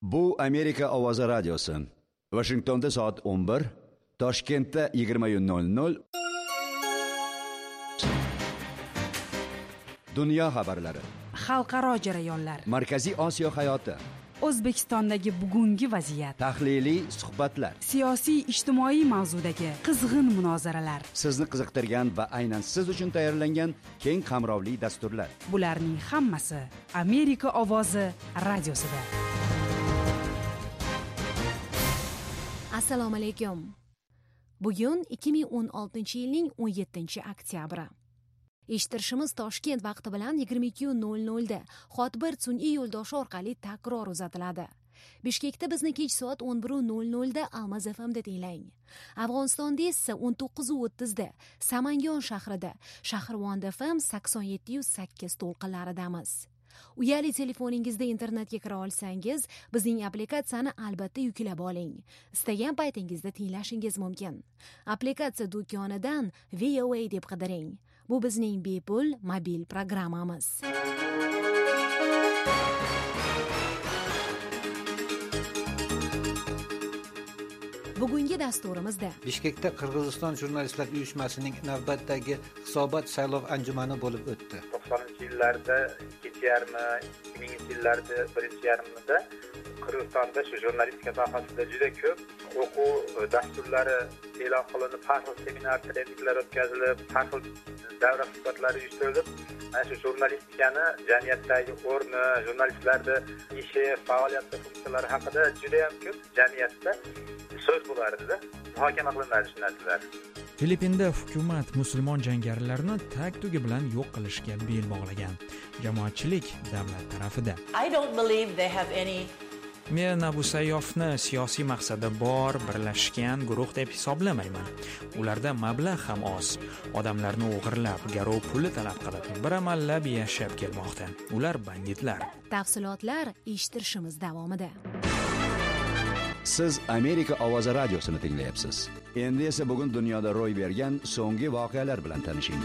Bu Amerika ovozi radiosi. Washingtonda soat 11, Toshkentda 20:00. Dunyo xabarlari. Xalqaro jarayonlar. Markaziy Osiyo hayoti. O'zbekistondagi bugungi vaziyat. Tahliliy suhbatlar. Siyosiy ijtimoiy mavzudagi qizg'in munozaralar. Sizni qiziqtirgan va aynan siz uchun tayyorlangan keng qamrovli dasturlar. Bularning hammasi Amerika ovozi radiosida. Assalomu alaykum. Bugun 2016-yilning 17-oktyabri. Eshittirishimiz Toshkent vaqti bilan 22:00 da Xotbir sun'iy yo'ldoshi orqali takror uzatiladi. Bishkekda bizni kech soat 11:00 da Almaz FM'da tinglang. Afg'onistonda esa 19:30 da Samangon shahrida Shahrvon FM 87.8 to'lqinlaridamiz. Uyali telefoningizda internetga kira olsangiz, bizning applikatsiyani albatta yuklab oling. Istagan paytingizda tinglashingiz mumkin. Applikatsiya do'konidan VOA deb qidiring. Bu bizning bepul mobil programmamiz. Bugungi dasturimizda Bishkekda Qirg'iziston jurnalistlar uyushmasining navbatdagi hisobot saylov anjumani bo'lib o'tdi. 90-yillarda ikkinchi yarmi, 2000-yillarda birinchi yarmida Qirg'izistonda shu jurnalistika sohasida juda ko'p o'quv dasturlari e'lon qilinib, har xil seminar, treninglar o'tkazilib, har xil davra suhbatlari uyushtirilib, mana shu jurnalistikani jamiyatdagi o'rni, jurnalistlarning ishi, faoliyati, funksiyalari haqida juda ham ko'p jamiyatda so'z bo'lardi-da, muhokama qilinadi shu narsalar. Filippinda hukumat musulmon jangarilarni tag-tugi bilan yo'q qilishga bel bog'lagan. Jamoatchilik davlat tarafida. I don't believe they have any. Men Abu Sayyofni siyosiy maqsadi bor, birlashgan guruh deb hisoblamayman. Ularda mablag' ham oz. Odamlarni o'g'irlab, garov puli talab qilib, bir amallab yashab kelmoqda. Ular banditlar. Tafsilotlar eshittirishimiz davomida. Siz Amerika ovozi radiosini tinglayapsiz. Endi esa bugun dunyoda ro'y bergan so'nggi voqealar bilan tanishing.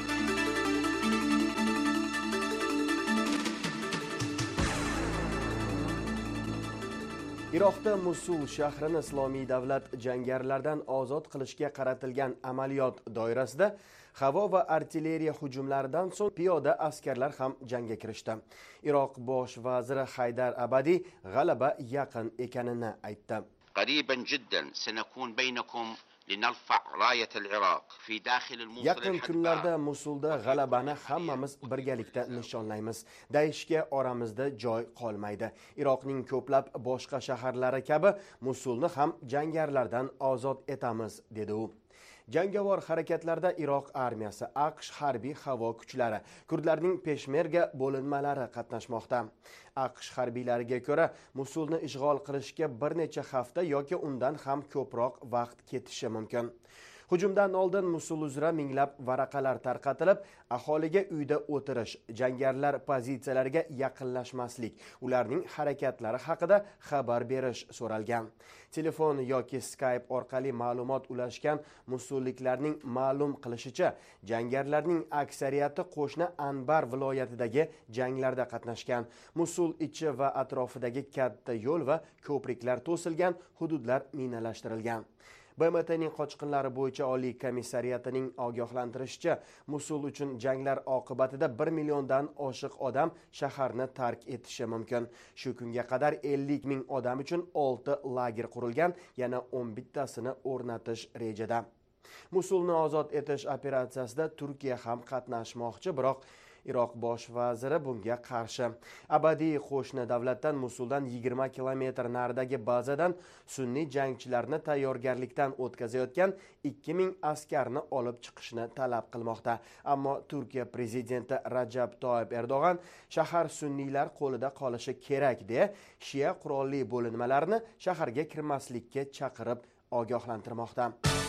Iroqda Mosul shahrini islomiy davlat jangarilardan ozod qilishga qaratilgan amaliyot doirasida havo va artilleriya hujumlaridan so'ng piyoda askarlar ham jangga kirishdi. Iroq bosh vaziri Haydar Abadi g'alaba yaqin ekanini aytdi. قريبا جدا سنكون بينكم لنرفع راية العراق في داخل الموصل. Yaqin kunlarda Musulda g'alabani hammamiz birgalikda nishonlaymiz. Daishga oramizda joy qolmaydi. Iroqning ko'plab boshqa shaharlari kabi Musulni ham jangarilardan ozod etamiz, dedi u. Jangovar harakatlarda Iroq armiyasi, AQSh harbiy havo kuchlari, kurdlarning peshmerga bo'linmalari qatnashmoqda. AQSh harbiylariga ko'ra, Musulni ishg'ol qilishga bir necha hafta yoki undan ham ko'proq vaqt ketishi mumkin. Hujumdan oldin Musul uzra minglab varaqalar tarqatilib, aholiga uyda o'tirish, jangarilar pozitsiyalariga yaqinlashmaslik, ularning harakatlari haqida xabar berish so'ralgan. Telefon yoki Skype orqali ma'lumot ulashgan musulliklarning ma'lum qilishicha, jangarilarning aksariyati qo'shni Anbar viloyatidagi janglarda qatnashgan. Musul ichi va atrofidagi katta yo'l va ko'priklar to'silgan, hududlar minalashtirilgan. BMTning qochqinlari bo'yicha oliy komissariyatining ogohlantirishicha, Musul uchun janglar oqibatida 1 milliondan oshiq odam shaharni tark etishi mumkin. Shu kunga qadar 50 ming odam uchun 6 lager qurilgan, yana 11 tasini o'rnatish rejada. Musulni ozod etish operatsiyasida Turkiya ham qatnashmoqchi, biroq Iroq bosh vaziri bunga qarshi. Abadiy qo'shni davlatdan Musuldan 20 kilometr naridagi bazadan sunniy jangchilarni tayyorgarlikdan o'tkazayotgan 2000 askarni olib chiqishni talab qilmoqda. Ammo Turkiya prezidenti Rajab Toyyib Erdo'g'an shahar sunniylar qo'lida qolishi kerak deya Shia qurolli bo'linmalarni shaharga kirmaslikka chaqirib ogohlantirmoqda.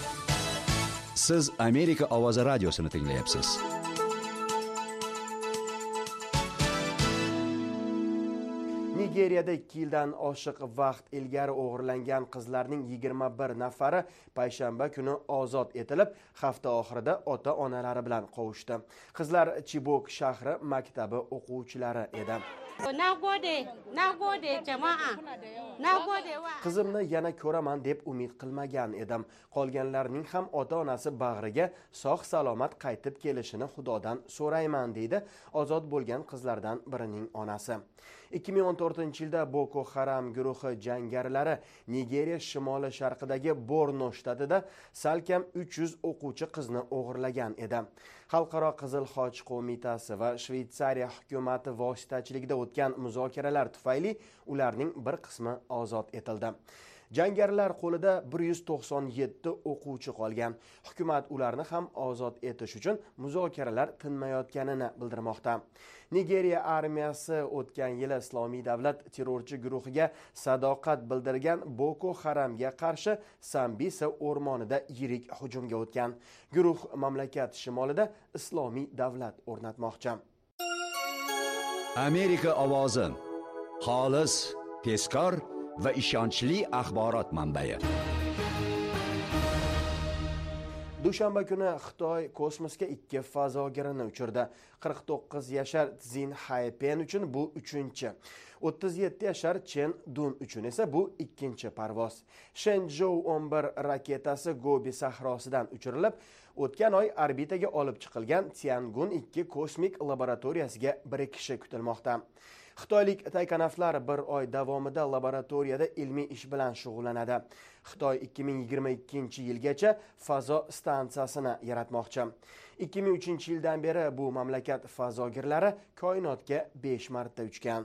Siz Amerika ovozi radiosini tinglayapsiz. Nigeriyada 2 yildan oshiq vaqt ilgari o'g'irlangan qizlarning 21 nafari payshanba kuni ozod etilib, hafta oxirida ota-onalari bilan qovushdi. Qizlar Chibok shahri maktabi o'quvchilari edi. Qizimni yana ko'raman deb umid qilmagan edim. Qolganlarning ham ota-onasi bag'riga sog' salomat qaytib kelishini Xudodan so'rayman, deydi ozod bo'lgan qizlardan birining onasi. 2014-yilda Boko Haram guruhi jangarilari Nigeriya shimoli sharqidagi Borno shtatida salkam 300 o'quvchi qizni o'g'irlagan edi. Xalqaro Qizil Xoch qo'mitasi va Shveysariya hukumati vositachiligida o'tgan muzokaralar tufayli ularning bir qismi ozod etildi. Jangarilar qo'lida 197 o'quvchi qolgan. Hukumat ularni ham ozod etish uchun muzokaralar tinmayotganini bildirmoqda. Nigeriya armiyasi o'tgan yili Islomiy davlat terrorchi guruhiga sadoqat bildirgan Boko Haramga qarshi Sambisa o'rmonida yirik hujumga o'tgan. Guruh mamlakat shimolida Islomiy davlat o'rnatmoqchi. Amerika ovozi. Xolis, tezkor va ishonchli axborot manbai. Dushanba kuni Xitoy kosmosga 2 fazogirini uchirdi. 49 yashar Zin Haipen uchun bu 3-chi. 37 yashar Chen Dun uchun esa bu 2-chi parvoz. Shenzhou 11 raketasi Gobi sahrosidan uchirilib, o'tgan oy orbitaga olib chiqilgan Tiangong 2 kosmik laboratoriyasiga birikishi kutilmoqda. Xitoylik taykanaflar bir oy davomida laboratoriyada ilmiy ish bilan shug'ullanadi. Xitoy 2022-yilgacha fazo stansiyasini yaratmoqchi. 2003-yildan beri bu mamlakat fazogirlari koinotga 5 marta uchgan.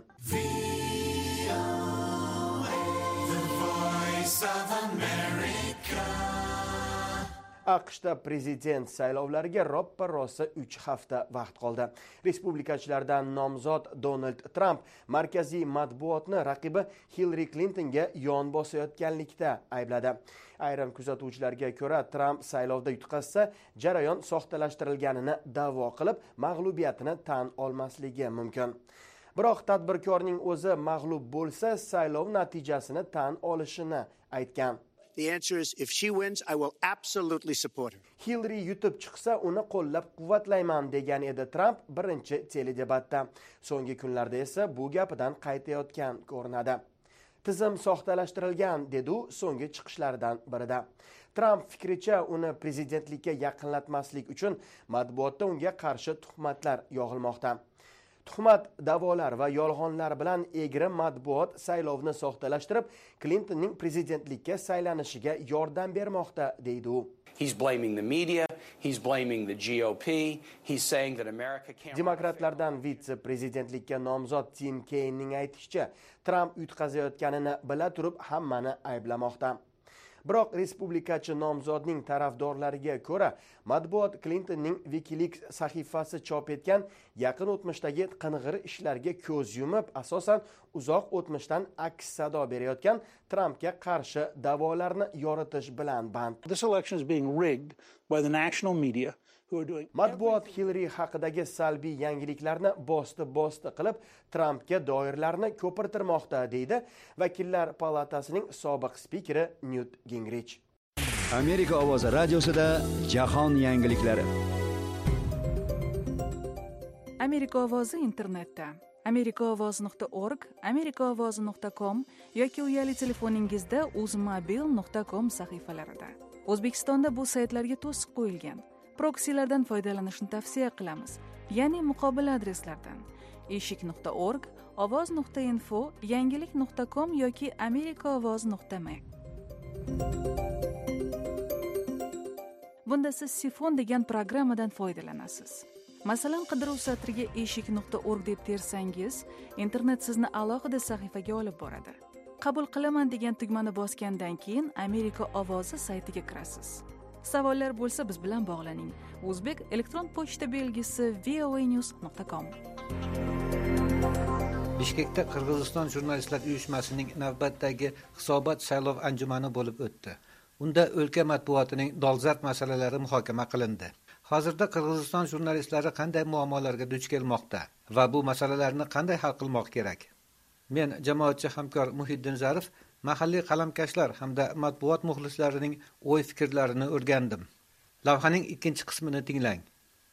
AQShda prezident saylovlariga roppa-rosa 3 hafta vaqt qoldi. Respublikachilardan nomzod Donald Trump markaziy matbuotni raqibi Hillary Clintonga yon bosayotganlikda aybladi. Ayrim kuzatuvchilarga ko'ra, Trump saylovda yutqazsa, jarayon soxtalashtirilganini da'vo qilib, mag'lubiyatini tan olmasligi mumkin. Biroq tadbirkorning o'zi mag'lub bo'lsa, saylov natijasini tan olishini aytgan. The answer is, if she wins, I will absolutely support her. Hillary yutib chiqsa, uni qo'llab-quvvatlayman degan edi Trump birinchi teledebatda. So'nggi kunlarda esa bu gapidan qaytayotgan ko'rinadi. Tizim soxtalashtirilgan dedi u so'nggi chiqishlaridan birida. Trump fikricha, uni prezidentlikka yaqinlatmaslik uchun matbuotda unga qarshi tuhmatlar yog'ilmoqda. Tuhmat, da'volar va yolg'onlar bilan egri matbuot saylovni soxtalashtirib, Clintonning prezidentlikka saylanishiga yordam bermoqda, deydi u. He's blaming the media, he's blaming the GOP, he's saying that America can't. Demokratlardan vitse-prezidentlikka nomzod Tim Kaine'ning aytishicha, Trump yutqazayotganini bila turib hammani ayblamoqda. Biroq respublikachi nomzodning tarafdorlariga ko'ra, matbuot Clintonning WikiLeaks sahifasi chop etgan yaqin o'tmishdagi qing'ir ishlarga ko'z yumib, asosan uzoq o'tmishdan aks sado berayotgan Trumpga qarshi da'volarni yoritish bilan band. This election is being rigged by the national media. Matbuot Hillary haqidagi salbiy yangiliklarni bosti qilib, Trumpga doirlarni ko'pirtirmoqda, deydi Vakillar palatasining sobiq spikeri Newt Gingrich. Amerika ovozi radiosida jahon yangiliklari. Amerika ovozi internetda amerikaovoz.org, amerikaovozi.com yoki uyali telefoningizda uzmobil.com sahifalarida. O'zbekistonda bu saytlarga to'siq qo'yilgan. Proksilardan foydalanishni tavsiya qilamiz, ya'ni muqobil adreslardan eshik.org, ovoz.info, yangilik.com yoki amerikaovoz.me. Bunda siz Sifon degan programmadan foydalanasiz. Masalan, qidiruv satriga eshik.org deb tersangiz, internet sizni alohida sahifaga olib boradi. Qabul qilaman degan tugmani bosgandan keyin Amerika ovozi saytiga kirasiz. Savollar bo'lsa biz bilan bog'laning. O'zbek elektron pochta belgisi voanews.com. Bishkekda Qirg'iziston jurnalistlar uyushmasining navbatdagi hisobot saylov anjumani bo'lib o'tdi. Unda o'lka matbuotining dolzarb masalalari muhokama qilindi. Hozirda Qirg'iziston jurnalistlari qanday muammolarga duch kelmoqda va bu masalalarni qanday hal qilmoq kerak? Men jamoatchi hamkor Muhiddin Zarif mahalliy qalamkashlar hamda matbuot muxlislarining o'y-fikrlarini o'rgandim. Lavhaning ikkinchi qismini tinglang.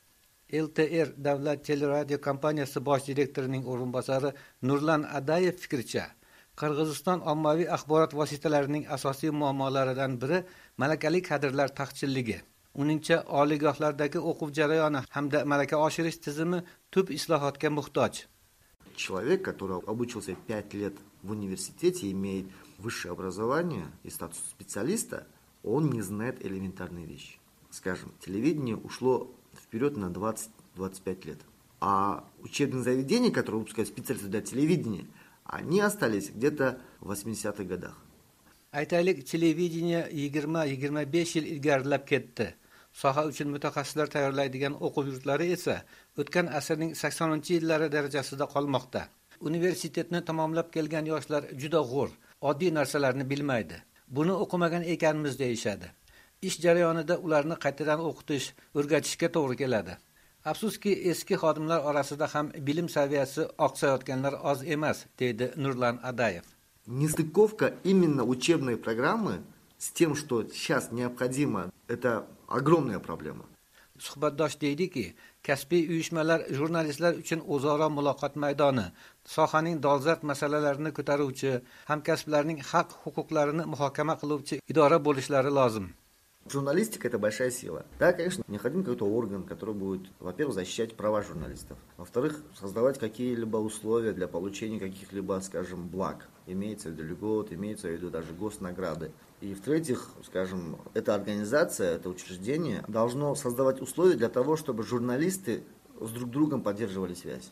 LTR davlat teleradio kompaniyasi bosh direktorining o'rinbosari Nurlan Adayev fikricha, Qirg'iziston ommaviy axborot vositalarining asosiy muammolaridan biri malakali kadrlar taqchilligi. Uningcha, oliygohlardagi o'quv jarayoni hamda malaka oshirish tizimi tub islohotga muhtoj. Человек, который обучился 5 лет в университете, имеет высшее образование и статус специалиста, он не знает элементарные вещи. Скажем, телевидение ушло вперед на 20-25 лет. А учебные заведения, которые выпускают специалистов для телевидения, они остались где-то в 80-х годах. Aytaylik, televideniye 20-25 yil ilgarilab ketdi. Soha uchun mutaxassislar tayyorlaydigan o'quv yurtlari esa o'tgan asrning 80-yillari darajasida qolmoqda. Universitetni tamomlab kelgan yoshlar juda g'o'r, oddiy narsalarni bilmaydi. Buni o'qimagan ekanmiz deyishadi. Ish jarayonida ularni qaytadan o'qitish, o'rgatishga to'g'ri keladi. Afsuski, eski xodimlar orasida ham bilim saviyasi oqsayotganlar oz emas, deydi Nurlan Adayev. Нестыковка именно учебной программы с тем, что сейчас необходимо, это огромная проблема. Suhbatdosh deydiki, kasbiy uyushmalar jurnalistlar uchun o'zaro muloqot maydoni, sohaning dolzarb masalalarini ko'taruvchi, hamkasblarning haq-huquqlarini muhokama qiluvchi idora bo'lishlari lozim. Журналистика – это большая сила. Да, конечно, необходим какой-то орган, который будет, во-первых, защищать права журналистов, во-вторых, создавать какие-либо условия для получения каких-либо, скажем, благ. Имеется в виду льгот, имеется в виду даже госнаграды. И в-третьих, скажем, эта организация, это учреждение должно создавать условия для того, чтобы журналисты с друг другом поддерживали связь.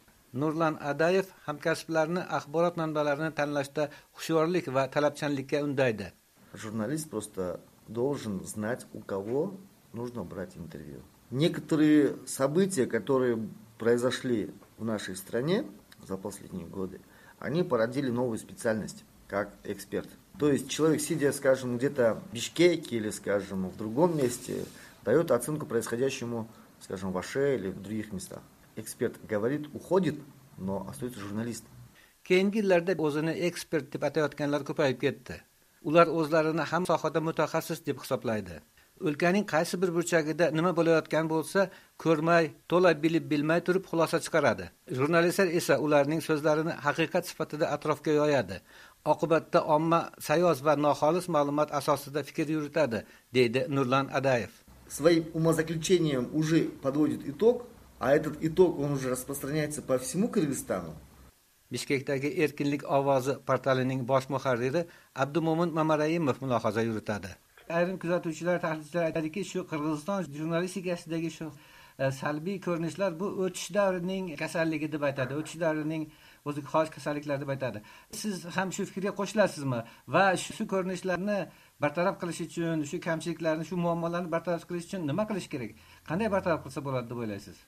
Nurlan Adayev hamkasblarni axborot manbalarini tanlashda hushyorlik va talabchanlikka undaydi. Журналист просто должен знать, у кого нужно брать интервью. Некоторые события, которые произошли в нашей стране за последние годы, они породили новую специальность, как эксперт. То есть человек, сидя, скажем, где-то в Бишкеке или, скажем, в другом месте, дает оценку происходящему, скажем, в Аше или в других местах. Эксперт говорит, уходит, но остается журналист. Keyingi yillarda o'zini ekspert deb atayotganlar ko'payib ketdi. Ular o'zlarini ham sohada mutaxassis deb hisoblaydi. O'lkaning qaysi bir burchagida nima bo'layotgan bo'lsa, ko'rmay, to'la bilib-bilmay turib xulosa chiqaradi. Jurnalistlar esa ularning so'zlarini haqiqat sifatida atrofga yoyadi. Oqibatda omma sayoz va noxolis ma'lumot asosida fikr yuritadi, deydi Nurlan Adayev. Своим умозаключением уже подводит итог, а этот итог он уже распространяется по всему Кыргызстану. Bishkekdagi Erkinlik ovozi portalining bosh muharriri Abdumo'min Mamarayimov mulohaza yuritadi. Ayrim kuzatuvchilar, tahlilchilar aytadiki, shu Qirg'iziston jurnalistikasidagi shu salbiy ko'rinishlar bu o'tish davrining kasalligi deb aytadi. O'tish davrining o'zi xos kasalliklar deb aytadi. Siz ham shu fikrga qo'shilasizmi? Va shu ko'rinishlarni bartaraf qilish uchun, shu kamchiliklarni, shu muammolarni bartaraf qilish uchun nima qilish kerak? Qanday bartaraf qilsa bo'ladi deb o'ylaysiz?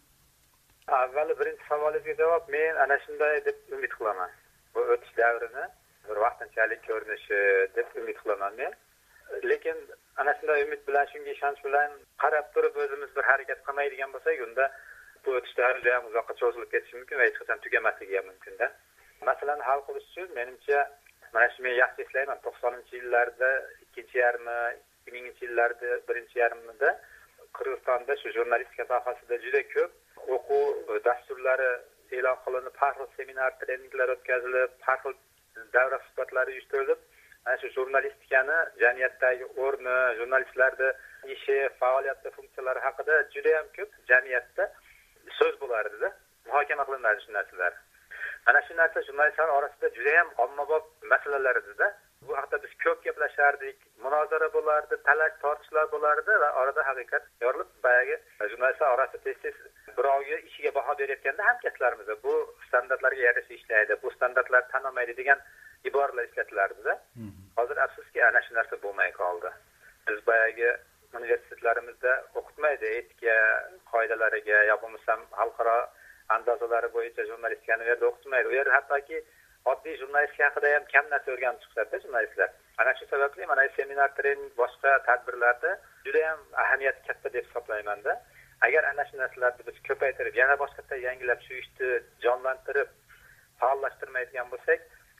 Avvalo birinchi savolingizga javob men ana shunday deb umid qilaman. Bu o'tish davrini bir vaqtinchalik ko'rinishi deb umid qilaman men. Lekin ana shunday umid bilan, shunga ishonch bilan qarab turib o'zimiz bir harakat qilmaydigan bo'lsak, unda bu o'tish davri ham uzoqqa cho'zilib ketishi mumkin va hech qachon tugamasligi ham mumkin-da. Masalani hal qilish uchun menimcha mana shu men yaxshi eslayman 90-yillarda, ikkinchi yarmi, 2000-yillarda birinchi yarmida Qirg'izistonda shu jurnalistika sohasida juda ko'p o'quv dasturlari e'lon qilinib, har xil seminar, treninglar o'tkazilib, har xil davra suhbatlari uyushtirilib, ana shu jurnalistikani jamiyatdagi o'rni, jurnalistlarning ishi, faoliyati, funksiyalari haqida juda ham ko'p jamiyatda so'z bo'lardi-da, muhokama qilinardi shu narsalar. Ana shu narsa jurnalistlar orasida juda ham ommabop masalalar edi-da. Bu haqda biz ko'p gaplashardik, munozara bo'lardi, talash tortishlar bo'lardi va orada haqiqat yorilib, bayagi jurnalistlar orasida tez-tez birovga ishiga baho berayotganda hamkasblarimiz bu standartlarga yarasha ishlaydi, bu standartlar tan olmaydi degan iboralar ishlatilardi-da. Hozir afsuski ana shu narsa bo'lmay qoldi. Biz bayagi universitetlarimizda o'qitmaydi etika qoidalariga, yo bo'lmasam xalqaro andozalari bo'yicha jurnalistikani yerda o'qitmaydi. U yerda hattoki oddiy jurnalistika haqida ham kam narsa o'rganib chiqadi jurnalistlar. Ana shu sababli mana seminar, trening, boshqa tadbirlarda juda ham ahamiyati katta deb hisoblayman-da. Agar ana shu narsalarni biz ko'paytirib, yana boshqacha yangilab shu ishni jonlantirib, faollashtirmaydigan bo'lsak,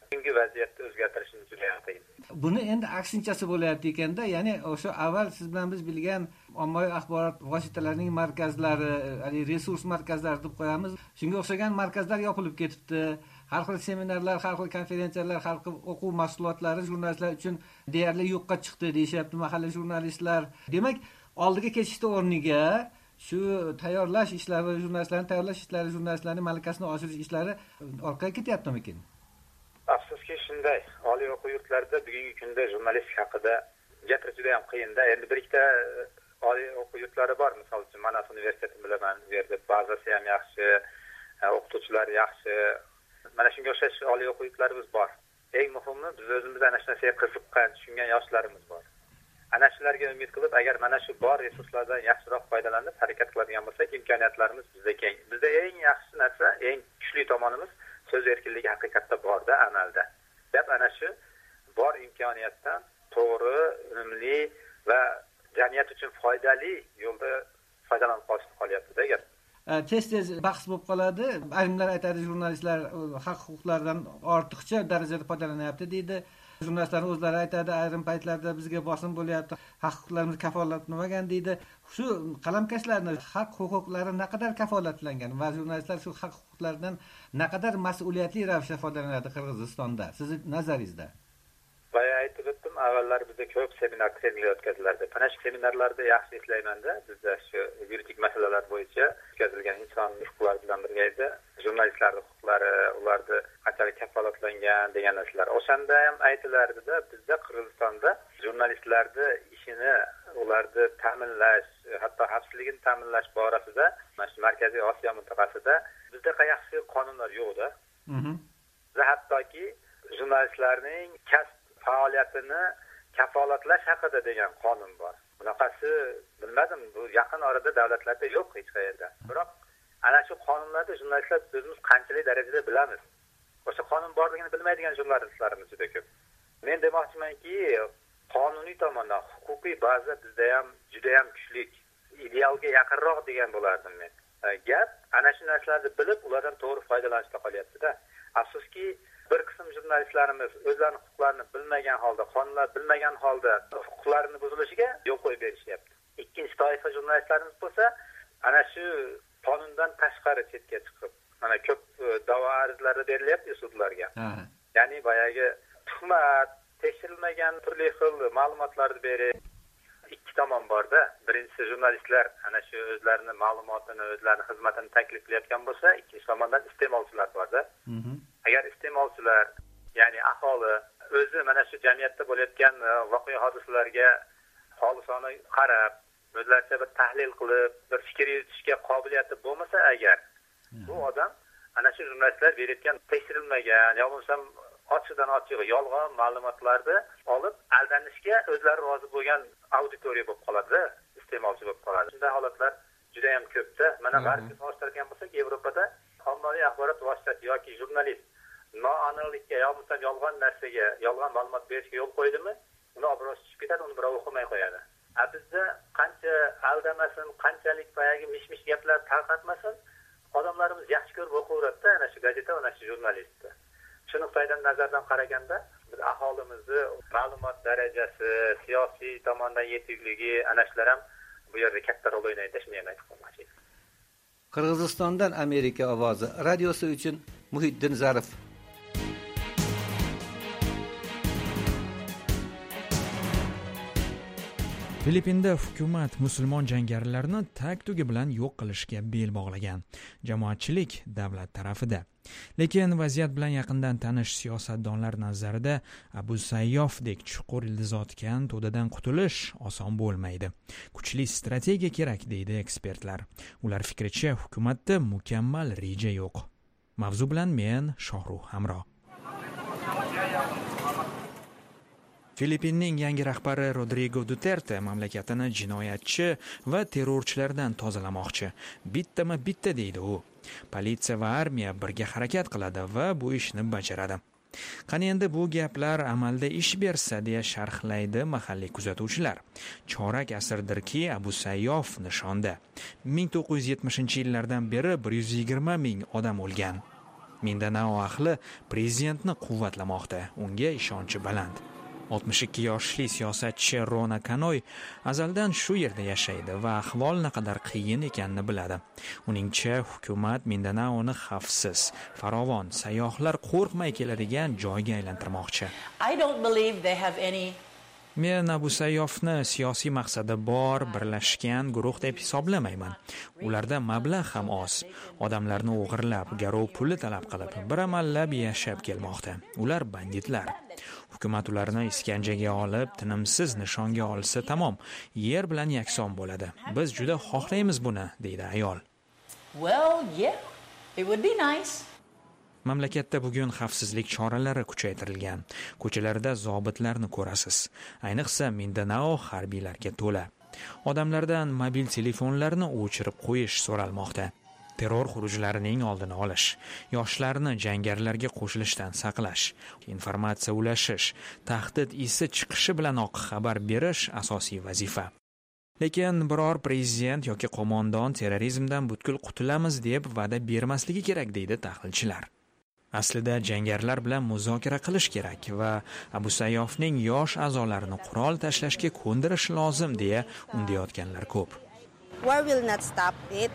bugungi vaziyatni o'zgartirishimiz juda ham qiyin. Buni endi aksinchasi bo'layapti ekanda, ya'ni o'sha avval siz bilan biz bilgan ommaviy axborot vositalarining markazlari, ya'ni resurs markazlari deb qo'yamiz. Shunga o'xshagan markazlar yopilib ketibdi. Har xil seminarlar, har xil konferensiyalar, har xil o'quv mashg'ulotlari jurnalistlar uchun deyarli yo'qqa chiqdi deyishyapti mahalliy jurnalistlar. Demak, oldiga ketishni o'rniga shu tayyorlash ishlari, jurnalistlarni tayyorlash ishlari, jurnalistlarning malakasini oshirish ishlari orqaga ketyaptimikin? Afsuski shunday. Oliy o'quv yurtlarida bugungi kunda jurnalistika haqida gapirish juda ham qiyin-da. Endi bir ikkita oliy o'quv yurtlari bor. Misol uchun Manas universitetini bilaman. Bu yerda bazasi ham yaxshi, o'qituvchilar yaxshi. Mana shunga o'xshash oliy o'quv yurtlarimiz bor. Eng muhimi biz o'zimiz ana shu narsaga qiziqqan, tushungan yoshlarimiz bor. Ana shularga umid qilib, agar mana shu bor resurslardan yaxshiroq foydalanib harakat qiladigan bo'lsak, imkoniyatlarimiz bizda keng. Bizda eng yaxshi narsa, eng kuchli tomonimiz so'z erkinligi haqiqatda borda, amalda. Deb ana shu bor imkoniyatdan to'g'ri, unumli va jamiyat uchun foydali yo'lda foydalanib qolyapti-da gap. Tez bahs bo'lib qoladi. Ayrimlar aytadi, jurnalistlar haq huquqlaridan ortiqcha darajada foydalanyapti deydi. Jurnalistlar o'zlari aytadi, ayrim paytlarda bizga bosim bo'lyapti, haq huquqlarimiz kafolatlanmagan deydi. Shu qalamkashlarning haq huquqlari naqadar kafolatlangan va jurnalistlar shu haq huquqlaridan naqadar mas'uliyatli ravishda foydalanadi Qirg'izistonda, sizning nazaringizda? Boya aytib o'tdim, avvallar bizda ko'p seminar treninglar o'tkaziladi. Mana shu seminarlarda yaxshi eslaymanda, bizda shu yuridik masalalar bo'yicha o'tkazilgan inson huquqlari bilan birga edi, jurnalistlarning huquqlari, ularni qanchalik kafolatlangan degan narsalar. O'shanda ham aytilardi-da, bizda Qirg'izistonda jurnalistlarni ishini, ularni ta'minlash, hatto xavfsizligini ta'minlash borasida, mana shu Markaziy Osiyo mintaqasida bizda yaxshi qonunlar yo'q-da. Bizda hattoki jurnalistlarning kasb faoliyatini kafolatlash haqida degan qonun bor. Bunaqasi bilmadim, bu yaqin orada davlatlarda yo'q hech qayerda. Biroq ana shu qonunlarda jurnalistlar o'zimiz qanchalik darajada bilamiz. O'sha qonun borligini bilmaydigan jurnalistlarimiz juda ko'p. Men demoqchimanki, qonuniy tomondan huquqiy baza bizda ham juda ham kuchli, idealga yaqinroq degan bo'lardim men. Gap ana shu narsalarni bilib, ulardan to'g'ri foydalanishda qolyapti-da. Afsuski, bir qism jurnalistlarimiz o'zlarining huquqlarini bilmagan holda, qonunlar bilmagan holda huquqlarini buzilishiga yo'l qo'yib berishyapti. Ikkinchi toifa jurnalistlarimiz bo'lsa, ana shu qonundan tashqari chetga chiqib, mana ko'p da'vo arizlari berilyapti sudlarga. Ya'ni boyagi tuhmat, tekshirilmagan turli xil ma'lumotlarni berib, ikki tomon bor-da. Birinchisi jurnalistlar ana shu o'zlarining ma'lumotini, o'zlarining xizmatini taklif qilayotgan bo'lsa, ikkinchi tomondan iste'molchilar bor-da. Agar iste'molchilar, ya'ni aholi o'zi mana shu jamiyatda bo'layotgan voqea hodisalarga xolisona qarab, o'zlaricha bir tahlil qilib, bir fikr yuritishga qobiliyati bo'lmasa agar, bu odam ana shu jurnalistlar berayotgan tekshirilmagan, yo bo'lmasam ochiqdan ochiq yolg'on ma'lumotlarni olib aldanishga o'zlari rozi bo'lgan auditoriya bo'lib qoladi, iste'molchi bo'lib qoladi. Shunday holatlar juda ham ko'pda. Mana g'arbga solishtirgan bo'lsak, Yevropada ommaviy axborot vositasi yoki jurnalist noaniqlikka, yo bo'lmasam yolg'on narsaga, yolg'on ma'lumot berishga yo'l qo'ydimi, uni obro'si tushib ketadi, uni birov o'qimay qo'yadi. Bizda qancha aldamasin, qanchalik boyagi mish-mish gaplar tarqatmasin, odamlarimiz yaxshi ko'rib o'qiyveradi-da ana shu gazeta, ana shu jurnalistni. Shu nuqtadan nazardan qaraganda, biz aholimizni ma'lumot darajasi, siyosiy tomondan yetukligi, ana shular ham bu yerda katta rol o'ynaydi, shuni ham aytib qo'ymoqchi. Qirg'izistondan Amerika ovozi radiosi uchun Muhiddin Zarif. Filippinda hukumat musulmon jangarilarni tag-tugi bilan yo'q qilishga bel bog'lagan. Jamoatchilik davlat tarafida. Lekin vaziyat bilan yaqindan tanish siyosatdonlar nazarida Abu Sayyofdek chuqur ildiz otgan to'dadan qutulish oson bo'lmaydi. Kuchli strategiya kerak deydi ekspertlar. Ular fikricha hukumatda mukammal reja yo'q. Mavzu bilan men Shohruh Hamro. Filippinning yangi rahbari Rodrigo Duterte mamlakatini jinoyatchi va terrorchilardan tozalamoqchi. Bittama-bitta deydi u. Politsiya va armiya birga harakat qiladi va bu ishni bajaradi. Qani endi bu gaplar amalda ish bersa deya sharhlaydi mahalliy kuzatuvchilar. Chorak asrdirki Abu Sayyof nishonda. 1970-yillardan beri 120 ming odam o'lgan. Mindanao ahli prezidentni quvvatlamoqda, unga ishonchi baland. 62 yoshli siyosatchi Rona Kanoy azaldan shu yerda yashaydi va ahvol naqadar qiyin ekanini biladi. Uningcha, hukumat Mindanaoni xavfsiz, farovon, sayyohlar qo'rqmay keladigan joyga aylantirmoqchi. I don't believe they have any. Men Abu Sayyofni siyosiy maqsadi bor, birlashgan guruh deb hisoblamayman. Ularda mablag' ham oz. Odamlarni o'g'irlab, garov puli talab qilib, bir amallab yashab kelmoqda. Ular banditlar. Hukumat ularni iskanjaga olib, tinimsiz nishonga olsa tamom, yer bilan yakson bo'ladi. Biz juda xohlaymiz buni, deydi ayol. Well, yeah, it would be nice. Mamlakatda bugun xavfsizlik choralari kuchaytirilgan. Ko'chalarda zobitlarni ko'rasiz. Ayniqsa Mindanao harbiylarga to'la. Odamlardan mobil telefonlarni o'chirib qo'yish so'ralmoqda. Terror xurujlarining oldini olish, yoshlarni jangarilarga qo'shilishdan saqlash, informatsiya ulashish, tahdid isi chiqishi bilanoq xabar berish asosiy vazifa. Lekin biror prezident yoki qo'mondon terrorizmdan butkul qutulamiz deb va'da bermasligi kerak, deydi tahlilchilar. Aslida jangarilar bilan muzokara qilish kerak va Abu Sayyofning yosh a'zolarini qurol tashlashga ko'ndirish lozim, deya undayotganlar ko'p. War will not stop it.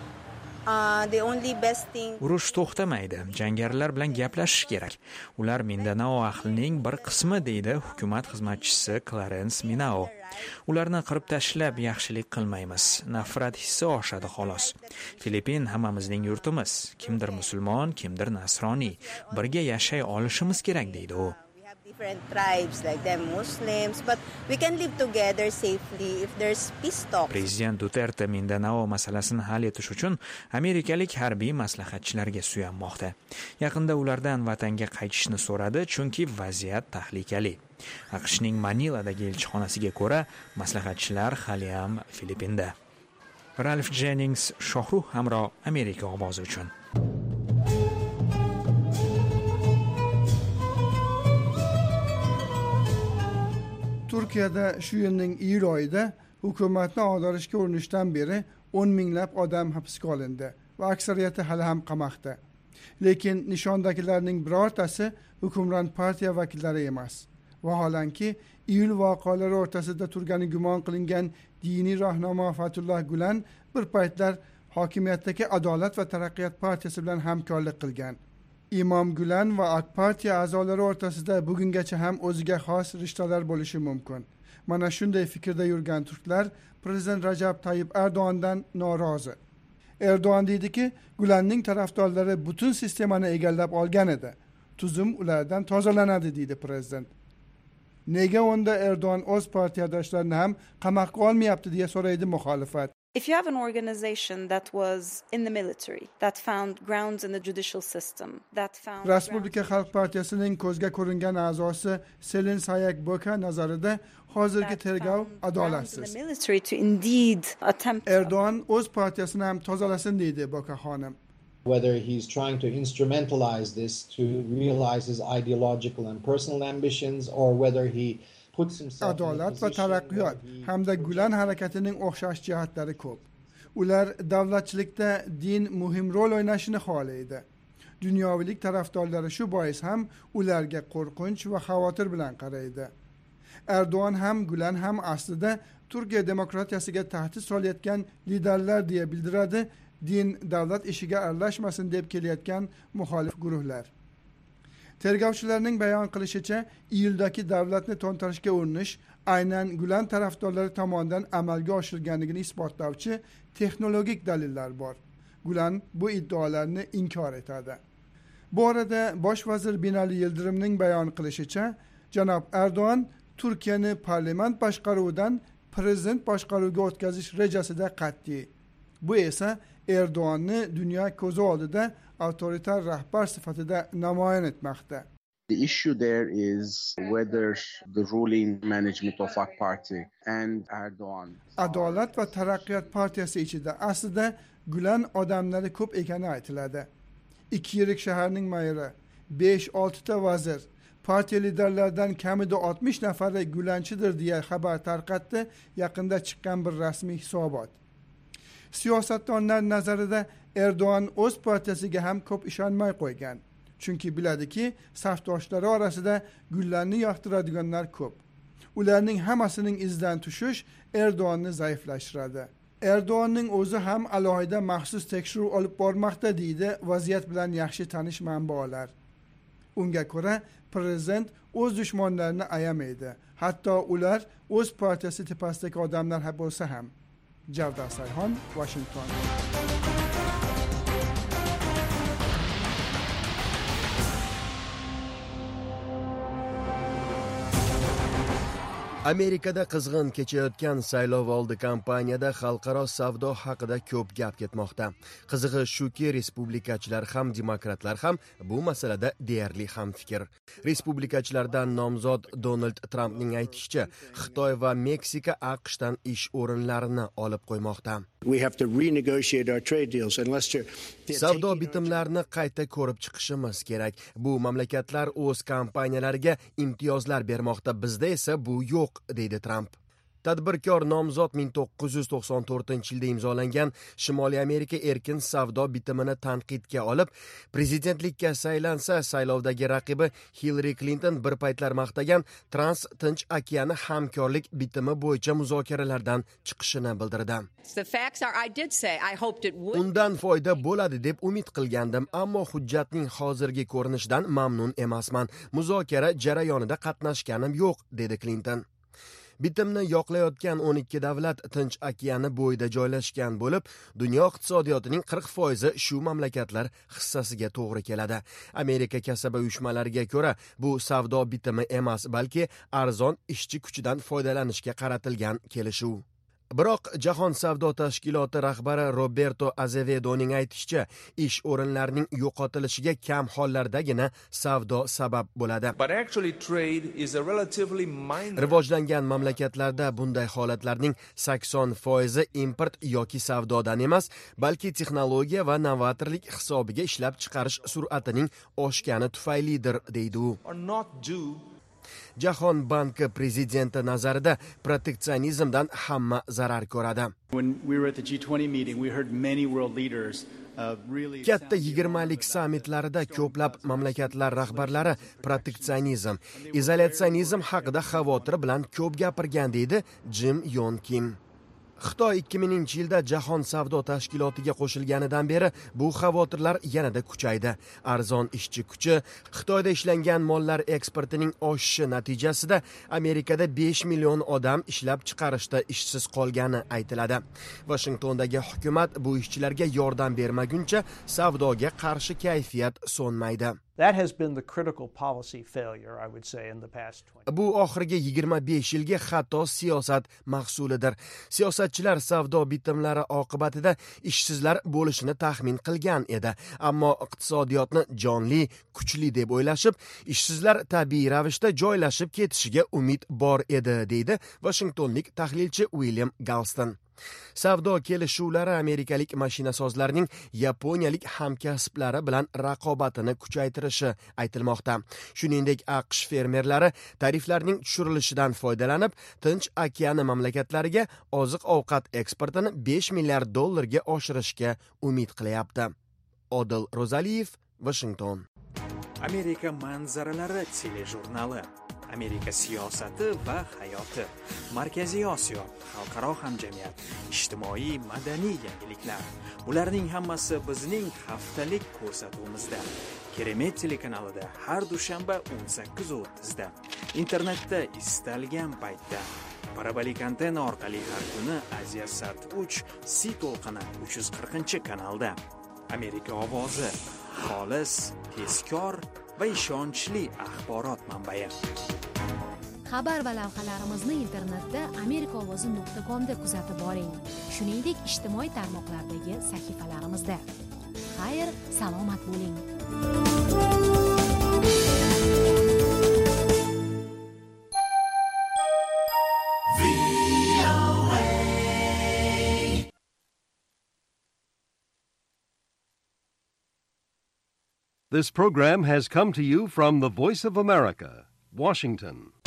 The only best thing. Urush to'xtamaydi. Jangarilar bilan gaplashish kerak. Ular Mindanao ahlining bir qismi, deydi hukumat xizmatchisi Clarence Minao. Ularni qirib tashlab yaxshilik qilmaymiz. Nafrat hissi oshadi xolos. Filippin hammamizning yurtimiz. Kimdir musulmon, kimdir nasroniy. Birga yashay olishimiz kerak, deydi u. Different tribes like them Muslims, but we can live together safely if there's peace talks. Prezident Duterte Mindanao masalasini hal etish uchun amerikalik harbiy maslahatchilarga suyanmoqda. Yaqinda ulardan vatanga qaytishni so'radi, chunki vaziyat tahlikali. AQShning Maniladagi elchixonasiga ko'ra, maslahatchilar hali ham Filippinda. Ralph Jennings, Shohruh Hamro, Amerika ovozi uchun. Turkiyada shu yilning iyul oyida hukumatni ag'darishga urinishdan beri 10 minglab odam hibsga olindi va aksariyati hali ham qamoqda. Lekin nishondagilarning birortasi hukmron partiya vakillari emas. Vaholanki, iyul voqealari o'rtasida turgani gumon qilingan diniy rahnamo Fatulloh Gulen bir paytlar hokimiyatdagi Adolat va taraqqiyot partiyasi bilan hamkorlik qilgan. Imom Gulen va AK partiya a'zolari o'rtasida bugungacha ham o'ziga xos rishtalar bo'lishi mumkin. Mana shunday fikrda yurgan turklar prezident Rajab Tayyip Erdo'g'ondan norozi. Erdo'g'on deydiki, Gulenning tarafdorlari butun sistemani egallab olgan edi. Tuzum ulardan tozalanadi, deydi prezident. Nega unda Erdo'g'on o'z partiyadoshlarini ham qamoqqa olmayapti, deya so'raydi muxolifat. If you have an organization that was in the military, that found grounds in the judicial system, that found Respublika Xalq partiyasining ko'zga ko'ringan a'zosi Selin Sayakboka nazarida hozirgi tergov adolatsiz. Erdo'g'on o'z partiyasini ham tozalasin, deydi Boka xonim. Whether he's trying to instrumentalize this to realize his ideological and personal ambitions or whether he Adolat va taraqqiyot hamda Gulen harakatining o'xshash jihatlari ko'p. Ular davlatchilikda din muhim rol o'ynashini xohlaydi. Dunyovilik tarafdorlari shu bois ham ularga qo'rqinch va xavotir bilan qaraydi. Erdo'g'on ham Gulen ham aslida Turkiya demokratiyasiga tahdid solayotgan liderlar deya bildiradi din davlat ishiga aralashmasin deb kelayotgan muxolif guruhlar. Tergovchilarning bayon qilishicha, iyuldagi davlatni to'ntarishga urinish aynan Gulen tarafdorlari tomonidan amalga oshirilganligini isbotlovchi texnologik dalillar bor. Gulen bu iddaolarni inkor etadi. Bu orada bosh vazir Binali Yildirimning bayon qilishicha, janob Erdo'g'on Turkiyani parlament boshqaruvidan prezident boshqaruviga o'tkazish rejasida qat'iy. Bu esa Erdo'g'onni dunyo ko'zi oldida avtoritar rahbar sifatida namoyon etmoqda. The issue there is whether the ruling management of AK Party and Erdoğan. Adolat va taraqqiyot partiyasi ichida aslida Gulen odamlari ko'p ekani aytiladi. 2 yirik shaharning mayori, 5-6 ta vazir, partiya liderlaridan kamida 60 nafari Gulenchidir deya xabar tarqatdi yaqinda chiqqan bir rasmiy hisobot. Siyosatdonlar nazarida Erdo'g'an o'z partiyasiga ham ko'p ishonmay qo'ygan. Chunki biladiki, safdoshlari orasida gullarni yoqtiradiganlar ko'p. Ularning hammasining izidan tushish Erdo'g'anni zaiflashtiradi. Erdo'g'anning o'zi ham alohida maxsus tekshiruv olib bormoqda deydi vaziyat bilan yaxshi tanish manbalar. Unga ko'ra, prezident o'z dushmanlarini ayamaydi. Hatto ular o'z partiyasi tepasidagi odamlar bo'lsa ham. Javdar Sayhon, Washington. Amerikada qizg'in kechayotgan saylovoldi kampaniyada xalqaro savdo haqida ko'p gap ketmoqda. Qizig'i shuki, respublikachilar ham demokratlar ham bu masalada deyarli hamfikr. Respublikachilardan nomzod Donald Trampning aytishicha, Xitoy va Meksika AQShdan ish o'rinlarini olib qo'ymoqda. Savdo bitimlarini qayta ko'rib chiqishimiz kerak. Bu mamlakatlar o'z kompaniyalariga imtiyozlar bermoqda, bizda esa bu yo'q, deydi Trump. Tadbirkor nomzod 1994-yilda imzolangan Shimoliy Amerika erkin savdo bitimini tanqidga olib, prezidentlikka saylansa, saylovdagi raqibi Hillary Clinton bir paytlar maqtagan Trans-Tinch okeani hamkorlik bitimi bo'yicha muzokaralardan chiqishini bildirdi. Undan foyda bo'ladi deb umid qilgandim, ammo hujjatning hozirgi ko'rinishidan mamnun emasman. Muzokara jarayonida qatnashganim yo'q, dedi Clinton. Bitimni yoqlayotgan 12 davlat Tinch okeani bo'yida joylashgan bo'lib, dunyo iqtisodiyotining 40% shu mamlakatlar hissasiga to'g'ri keladi. Amerika kasaba uyushmalariga ko'ra, bu savdo bitimi emas, balki arzon ishchi kuchidan foydalanishga qaratilgan kelishuv. Biroq Jahon savdo tashkiloti rahbari Roberto Azevedoning aytishicha, ish o'rinlarining yo'qotilishiga kam hollardagina savdo sabab bo'ladi. Rivojlangan mamlakatlarda bunday holatlarning 80% import yoki savdodan emas, balki texnologiya va novatorlik hisobiga ishlab chiqarish sur'atining oshgani tufaylidir, deydi u. Jahon banki prezidenti nazarida proteksionizmdan hamma zarar ko'radi. Katta 20lik sammitlarida ko'plab mamlakatlar rahbarlari proteksionizm, izolyatsiyonizm haqida xavotir bilan ko'p gapirgan, deydi Jim Yon Kim. Xitoy 2000-yilda Jahon savdo tashkilotiga qo'shilganidan beri bu xavotirlar yanada kuchaydi. Arzon ishchi kuchi, Xitoyda ishlangan mollar eksportining oshishi natijasida Amerikada 5 million odam ishlab chiqarishda ishsiz qolgani aytiladi. Washingtondagi hukumat bu ishchilarga yordam bermaguncha savdoga qarshi kayfiyat so'nmaydi. That has been the critical policy failure, I would say, in the past 20. Bu oxirgi 25 yilga xato siyosat mahsulidir. Siyosatchilar savdo bitimlari oqibatida ishsizlar bo'lishini taxmin qilgan edi, ammo iqtisodiyotni jonli, kuchli deb o'ylashib, ishsizlar tabiiy ravishda joylashib ketishiga umid bor edi, deydi Washingtonlik tahlilchi William Galston. Savdo kelishuvlari amerikalik mashinasozlarning yaponiyalik hamkasblari bilan raqobatini kuchaytirishi aytilmoqda. Shuningdek, AQSh fermerlari tariflarning tushirilishidan foydalanib, Tinch okeani mamlakatlariga oziq-ovqat eksportini $5 milliard oshirishga umid qilyapti. Odil Rozaliyev, Washington. Amerika manzaralari telejurnali. Amerika siyosati va hayoti, Markaziy Osiyo, xalqaro hamjamiyat, ijtimoiy madaniy yangiliklar. Bularning hammasi bizning haftalik ko'rsatuvimizda. Keremet telekanalida har dushanba 18:30 da. Internetda istalgan paytda. Parabolik antenna orqali har kuni Aziya-Sat 3 C to'lqini 340-kanalda. Amerika ovozi, xolis, tezkor va ishonchli axborot manbai. Xabar va lavhalarimizni internetda amerikaovozi.com da kuzatib boring. Shuningdek, ijtimoiy tarmoqlardagi sahifalarimizda. Xayr, salomat bo'ling. This program has come to you from the Voice of America, Washington.